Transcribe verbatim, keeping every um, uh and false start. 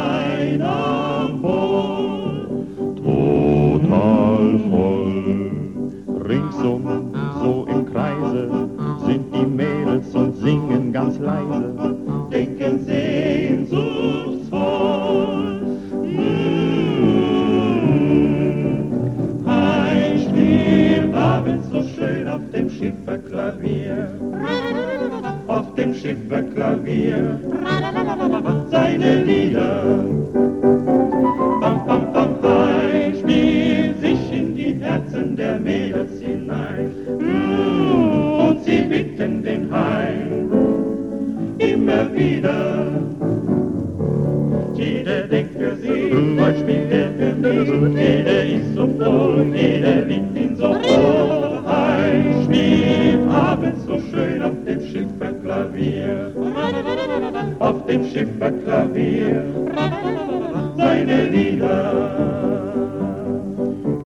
Wein am Bord, total voll. Ringsum, so im Kreise, sind die Mädels und singen ganz leise, denken sehnsuchtsvoll. Mmh. Ein spielt abends so schön auf dem Schifferklavier, auf dem Schifferklavier, seine Lieder. Bam, bam, bam, ein spielt sich in die Herzen der Mädels hinein, und sie bitten den Heim immer wieder. Jeder denkt für sie, heute spielt er für mich, jeder ist so froh, jeder liebt ihn so froh. Ein spielt abends so schön auf dem Schifferklavier, auf dem Schifferklavier, seine Lieder.